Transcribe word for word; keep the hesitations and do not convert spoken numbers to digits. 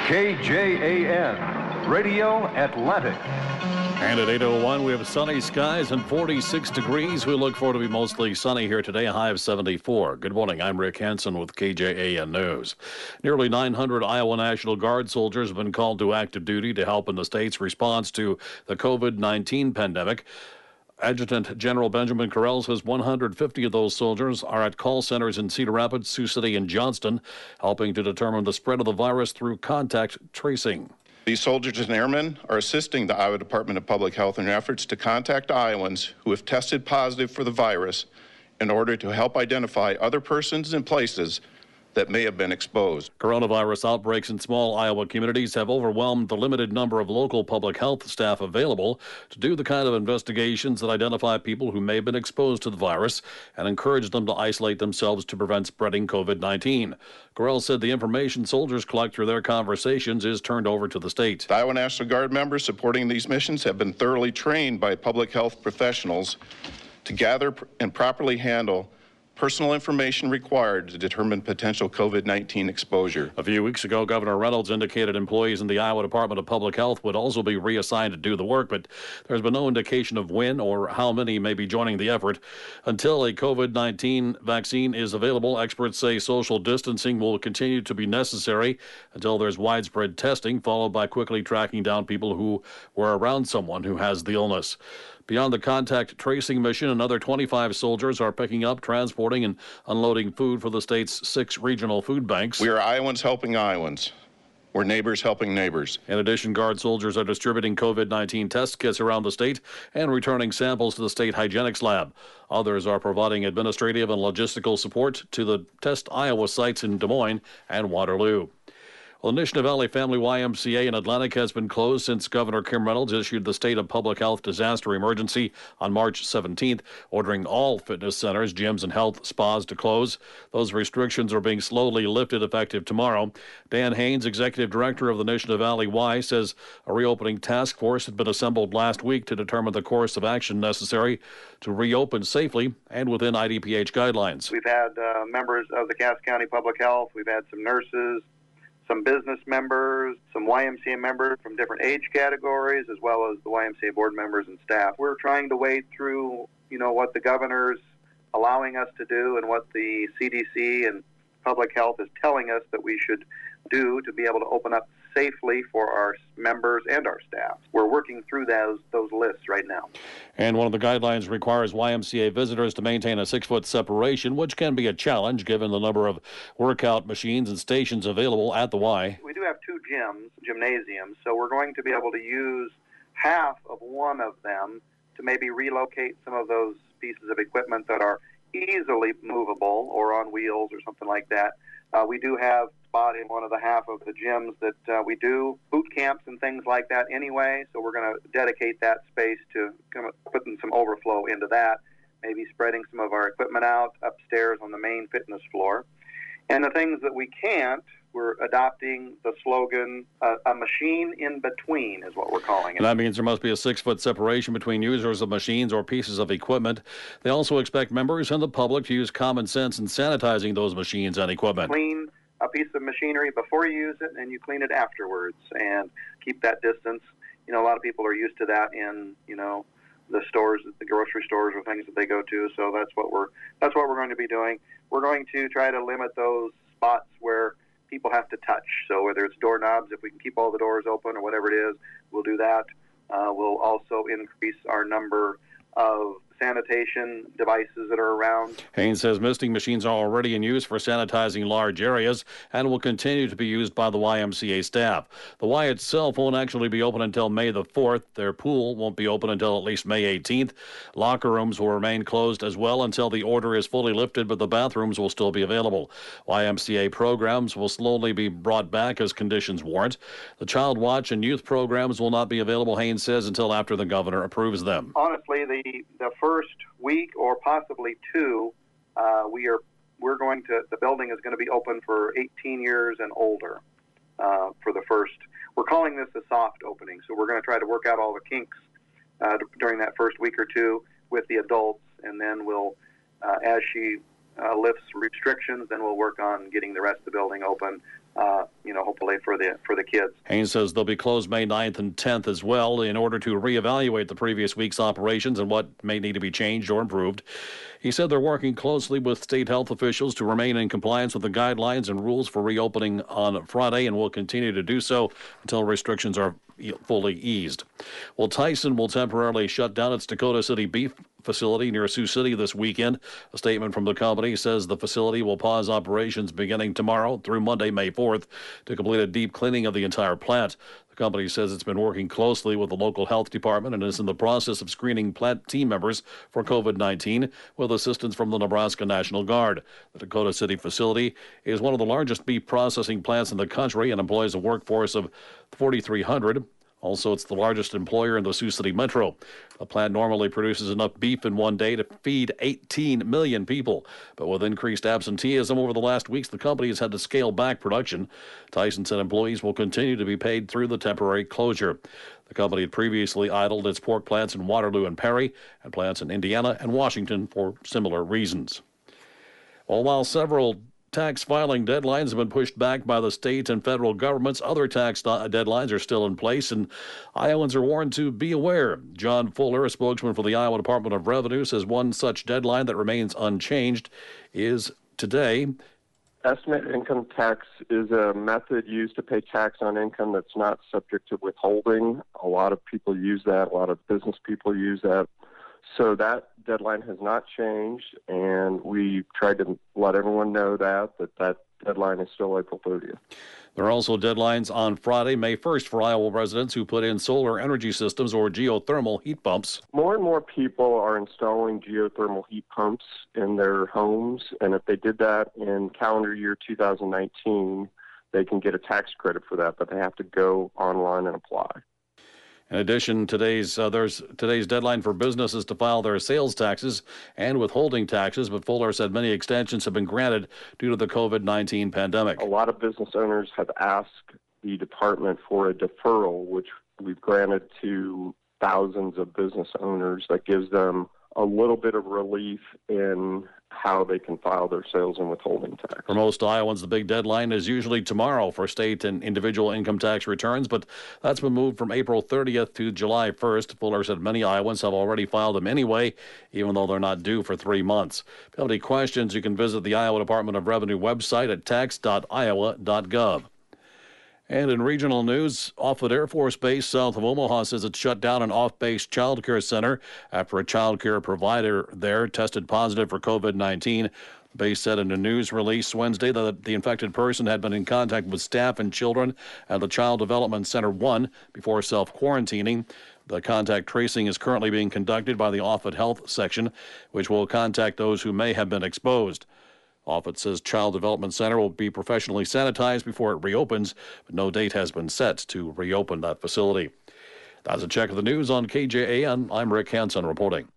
K J A N, Radio Atlantic. And at eight oh one, we have sunny skies and forty-six degrees. We look forward to be mostly sunny here today, a high of seventy-four. Good morning. I'm Rick Hansen with K J A N News. Nearly nine hundred Iowa National Guard soldiers have been called to active duty to help in the state's response to the COVID nineteen pandemic. Adjutant General Benjamin Carell says one hundred fifty of those soldiers are at call centers in Cedar Rapids, Sioux City, and Johnston, helping to determine the spread of the virus through contact tracing. These soldiers and airmen are assisting the Iowa Department of Public Health in their efforts to contact Iowans who have tested positive for the virus in order to help identify other persons and places that may have been exposed. Coronavirus outbreaks in small Iowa communities have overwhelmed the limited number of local public health staff available to do the kind of investigations that identify people who may have been exposed to the virus and encourage them to isolate themselves to prevent spreading COVID nineteen. Carell said the information soldiers collect through their conversations is turned over to the state. The Iowa National Guard members supporting these missions have been thoroughly trained by public health professionals to gather and properly handle personal information required to determine potential COVID nineteen exposure. A few weeks ago, Governor Reynolds indicated employees in the Iowa Department of Public Health would also be reassigned to do the work, but there's been no indication of when or how many may be joining the effort. Until a COVID nineteen vaccine is available, experts say social distancing will continue to be necessary until there's widespread testing, followed by quickly tracking down people who were around someone who has the illness. Beyond the contact tracing mission, another twenty-five soldiers are picking up, transporting, and unloading food for the state's six regional food banks. We are Iowans helping Iowans. We're neighbors helping neighbors. In addition, Guard soldiers are distributing COVID nineteen test kits around the state and returning samples to the state hygienics lab. Others are providing administrative and logistical support to the Test Iowa sites in Des Moines and Waterloo. Well, the Nishnah Valley Family Y M C A in Atlantic has been closed since Governor Kim Reynolds issued the state of public health disaster emergency on March seventeenth, ordering all fitness centers, gyms, and health spas to close. Those restrictions are being slowly lifted effective tomorrow. Dan Haynes, executive director of the Nishnah Valley Y, says a reopening task force had been assembled last week to determine the course of action necessary to reopen safely and within I D P H guidelines. We've had uh, members of the Cass County Public Health. We've had some nurses, some business members, some Y M C A members from different age categories, as well as the Y M C A board members and staff. We're trying to wade through, you know, what the governor's allowing us to do and what the C D C and public health is telling us that we should do to be able to open up safely for our members and our staff. We're working through those those lists right now. And one of the guidelines requires Y M C A visitors to maintain a six-foot separation, which can be a challenge given the number of workout machines and stations available at the Y. We do have two gyms, gymnasiums, so we're going to be able to use half of one of them to maybe relocate some of those pieces of equipment that are easily movable or on wheels or something like that. Uh, we do have spot in one of the half of the gyms that uh, we do boot camps and things like that anyway, so we're going to dedicate that space to kind of putting some overflow into that, maybe spreading some of our equipment out upstairs on the main fitness floor. And the things that we can't, we're adopting the slogan, uh, a machine in between is what we're calling it. And that means there must be a six-foot separation between users of machines or pieces of equipment. They also expect members and the public to use common sense in sanitizing those machines and equipment. Clean a piece of machinery before you use it, and you clean it afterwards, and keep that distance. You know, a lot of people are used to that in, you know, the stores, the grocery stores or things that they go to, so that's what we're that's what we're going to be doing. We're going to try to limit those spots where people have to touch. So whether it's doorknobs, if we can keep all the doors open or whatever it is, we'll do that. Uh, we'll also increase our number of sanitation devices that are around. Haynes says misting machines are already in use for sanitizing large areas and will continue to be used by the Y M C A staff. The Y itself won't actually be open until May the fourth. Their pool won't be open until at least May eighteenth. Locker rooms will remain closed as well until the order is fully lifted, but the bathrooms will still be available. Y M C A programs will slowly be brought back as conditions warrant. The Child Watch and youth programs will not be available, Haynes says, until after the governor approves them. Honestly, the, the first week or possibly two, uh, we are we're going to the building is going to be open for eighteen years and older uh, for the first. We're calling this a soft opening, so we're going to try to work out all the kinks uh, during that first week or two with the adults, and then we'll, uh, as she uh, lifts restrictions, then we'll work on getting the rest of the building open uh, you know, hopefully for the for the kids. Haynes says they'll be closed May ninth and tenth as well in order to reevaluate the previous week's operations and what may need to be changed or improved. He said they're working closely with state health officials to remain in compliance with the guidelines and rules for reopening on Friday, and will continue to do so until restrictions are fully eased. Well, Tyson will temporarily shut down its Dakota City beef facility near Sioux City this weekend. A statement from the company says the facility will pause operations beginning tomorrow through Monday, May fourth, to complete a deep cleaning of the entire plant. The company says it's been working closely with the local health department and is in the process of screening plant team members for COVID nineteen with assistance from the Nebraska National Guard. The Dakota City facility is one of the largest beef processing plants in the country and employs a workforce of forty-three hundred. Also, it's the largest employer in the Sioux City metro. The plant normally produces enough beef in one day to feed eighteen million people. But with increased absenteeism over the last weeks, the company has had to scale back production. Tyson said employees will continue to be paid through the temporary closure. The company had previously idled its pork plants in Waterloo and Perry and plants in Indiana and Washington for similar reasons. Well, while several tax filing deadlines have been pushed back by the state and federal governments, other tax deadlines are still in place, and Iowans are warned to be aware. John Fuller, a spokesman for the Iowa Department of Revenue, says one such deadline that remains unchanged is today. Estimated income tax is a method used to pay tax on income that's not subject to withholding. A lot of people use that. A lot of business people use that. So that deadline has not changed, and we tried to let everyone know that, that that deadline is still April thirtieth. There are also deadlines on Friday, May first, for Iowa residents who put in solar energy systems or geothermal heat pumps. More and more people are installing geothermal heat pumps in their homes, and if they did that in calendar year two thousand nineteen, they can get a tax credit for that, but they have to go online and apply. In addition, today's uh, there's today's deadline for businesses to file their sales taxes and withholding taxes, but Fuller said many extensions have been granted due to the COVID nineteen pandemic. A lot of business owners have asked the department for a deferral, which we've granted to thousands of business owners. That gives them a little bit of relief in how they can file their sales and withholding tax. For most Iowans, the big deadline is usually tomorrow for state and individual income tax returns, but that's been moved from April thirtieth to July first. Fuller said many Iowans have already filed them anyway, even though they're not due for three months. If you have any questions, you can visit the Iowa Department of Revenue website at tax dot iowa dot gov. And in regional news, Offutt Air Force Base south of Omaha says it shut down an off-base child care center after a child care provider there tested positive for COVID nineteen. The base said in a news release Wednesday that the infected person had been in contact with staff and children at the Child Development Center one before self-quarantining. The contact tracing is currently being conducted by the Offutt Health Section, which will contact those who may have been exposed. Offutt says Child Development Center will be professionally sanitized before it reopens, but no date has been set to reopen that facility. That's a check of the news on K J A N. I'm Rick Hansen reporting.